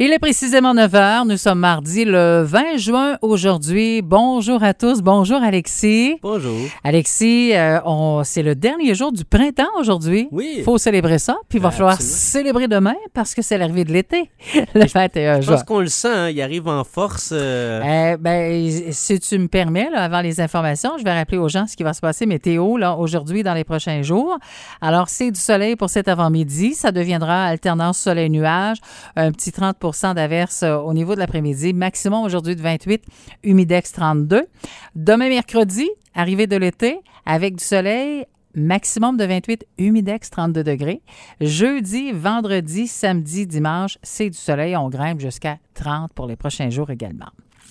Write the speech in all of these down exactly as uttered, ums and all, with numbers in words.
Il est précisément neuf heures. Nous sommes mardi le vingt juin aujourd'hui. Bonjour à tous. Bonjour Alexis. Bonjour. Alexis, euh, on, c'est le dernier jour du printemps aujourd'hui. Oui. Il faut célébrer ça. Puis il va Ah, falloir absolument. célébrer demain parce que c'est l'arrivée de l'été. Le vingt et un Je juin. pense qu'on le sent, hein, il arrive en force. euh, Euh, ben, si tu me permets, là, avant les informations, je vais rappeler aux gens ce qui va se passer météo là, aujourd'hui dans les prochains jours. Alors, c'est du soleil pour cet avant-midi. Ça deviendra alternance soleil-nuage. Un petit trente pour cent d'averses euh, au niveau de l'après-midi. Maximum aujourd'hui de vingt-huit, humidex trente-deux. Demain, mercredi, arrivée de l'été, avec du soleil, maximum de vingt-huit, humidex trente-deux degrés. Jeudi, vendredi, samedi, dimanche, c'est du soleil. On grimpe jusqu'à trente pour les prochains jours également.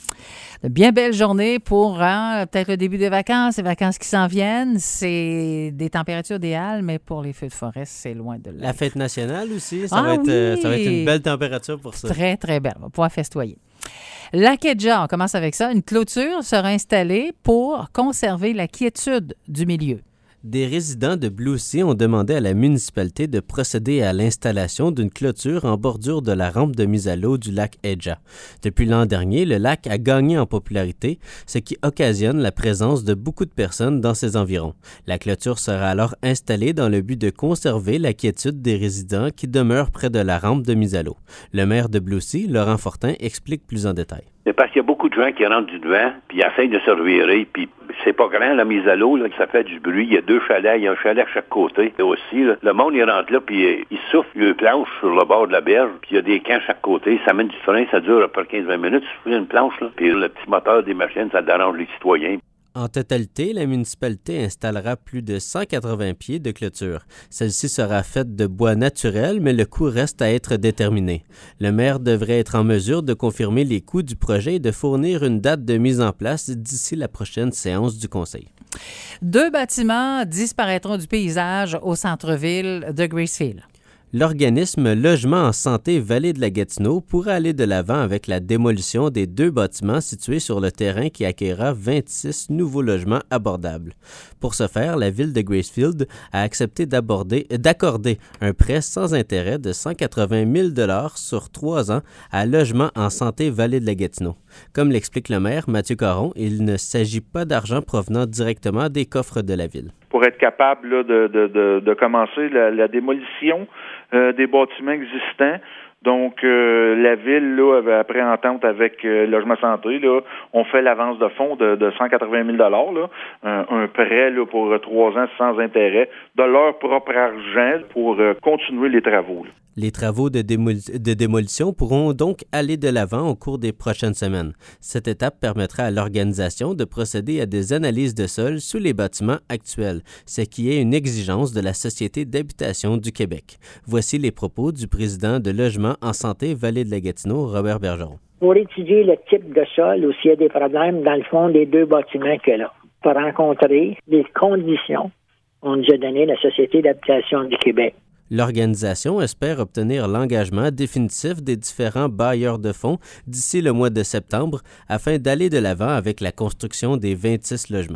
De bien belles journées pour hein, peut-être le début des vacances, les vacances qui s'en viennent. C'est des températures idéales, mais pour les feux de forêt, c'est loin de là. La fête nationale aussi, ça, Ah va être, euh, oui! ça va être une belle température pour ça. Très, très belle. On va pouvoir festoyer. L'Akedja, on commence avec ça. Une clôture sera installée pour conserver la quiétude du milieu. Des résidents de Blue Sea ont demandé à la municipalité de procéder à l'installation d'une clôture en bordure de la rampe de mise à l'eau du lac Edja. Depuis l'an dernier, le lac a gagné en popularité, ce qui occasionne la présence de beaucoup de personnes dans ses environs. La clôture sera alors installée dans le but de conserver la quiétude des résidents qui demeurent près de la rampe de mise à l'eau. Le maire de Blue Sea, Laurent Fortin, explique plus en détail. C'est parce qu'il y a beaucoup de gens qui rentrent du devant, puis ils essayent de se revirer, puis c'est pas grand la mise à l'eau, là, ça fait du bruit. Il y a deux chalets, il y a un chalet à chaque côté. Et aussi, là, le monde, il rentre là, puis euh, il souffle une planche sur le bord de la berge, puis il y a des camps à chaque côté. Ça mène du frein, ça dure après quinze vingt minutes, souffler une planche, là. Puis le petit moteur des machines, ça dérange les citoyens. En totalité, la municipalité installera plus de cent quatre-vingts pieds de clôture. Celle-ci sera faite de bois naturel, mais le coût reste à être déterminé. Le maire devrait être en mesure de confirmer les coûts du projet et de fournir une date de mise en place d'ici la prochaine séance du conseil. Deux bâtiments disparaîtront du paysage au centre-ville de Gracefield. L'organisme Logement en santé Vallée de la Gatineau pourra aller de l'avant avec la démolition des deux bâtiments situés sur le terrain qui accueillera vingt-six nouveaux logements abordables. Pour ce faire, la ville de Gracefield a accepté d'aborder, d'accorder un prêt sans intérêt de cent quatre-vingt mille dollars sur trois ans à Logement en santé Vallée de la Gatineau. Comme l'explique le maire Mathieu Caron, il ne s'agit pas d'argent provenant directement des coffres de la ville. Pour être capable là, de, de, de, de commencer la, la démolition euh, des bâtiments existants. Donc, euh, la ville, là, après entente avec euh, Logement Santé, là, on fait l'avance de fonds de, de cent quatre-vingt mille dollars, là, un, un prêt là, pour trois ans sans intérêt, de leur propre argent pour euh, continuer les travaux. Là. Les travaux de, démoli- de démolition pourront donc aller de l'avant au cours des prochaines semaines. Cette étape permettra à l'organisation de procéder à des analyses de sol sous les bâtiments actuels, ce qui est une exigence de la Société d'habitation du Québec. Voici les propos du président de Logement en santé Vallée de la Gatineau, Robert Bergeron. Pour étudier le type de sol ou s'il y a des problèmes dans le fond des deux bâtiments qu'il y a là, pour rencontrer les conditions qu'on nous a donné la Société d'habitation du Québec. L'organisation espère obtenir l'engagement définitif des différents bailleurs de fonds d'ici le mois de septembre afin d'aller de l'avant avec la construction des vingt-six logements.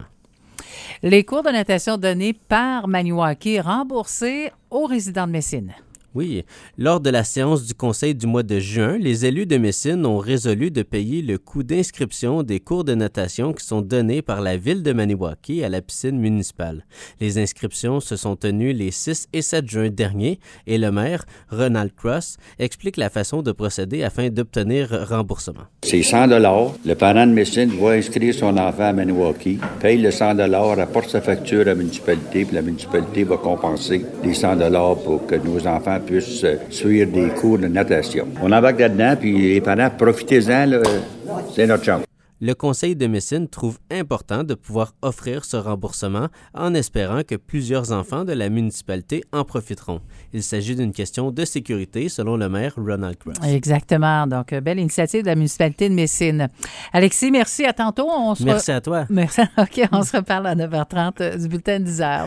Les cours de natation donnés par Maniwaki remboursés aux résidents de Messine. Oui, lors de la séance du conseil du mois de juin, les élus de Messine ont résolu de payer le coût d'inscription des cours de natation qui sont donnés par la ville de Maniwaki à la piscine municipale. Les inscriptions se sont tenues les six et sept juin dernier et le maire, Ronald Cross, explique la façon de procéder afin d'obtenir remboursement. C'est cent dollars. Le parent de Messine va inscrire son enfant à Maniwaki, paye le cent dollars, apporte sa facture à la municipalité, puis la municipalité va compenser les cent dollars pour que nos enfants puissent suivre des cours de natation. On embarque là-dedans, puis les parents, profitez-en, là, c'est notre chance. Le conseil de Messine trouve important de pouvoir offrir ce remboursement en espérant que plusieurs enfants de la municipalité en profiteront. Il s'agit d'une question de sécurité, selon le maire Ronald Cross. Exactement. Donc, belle initiative de la municipalité de Messine. Alexis, merci. À tantôt. On se Merci re... à toi. Merci. OK, on se reparle à neuf heures trente du bulletin de dix heures.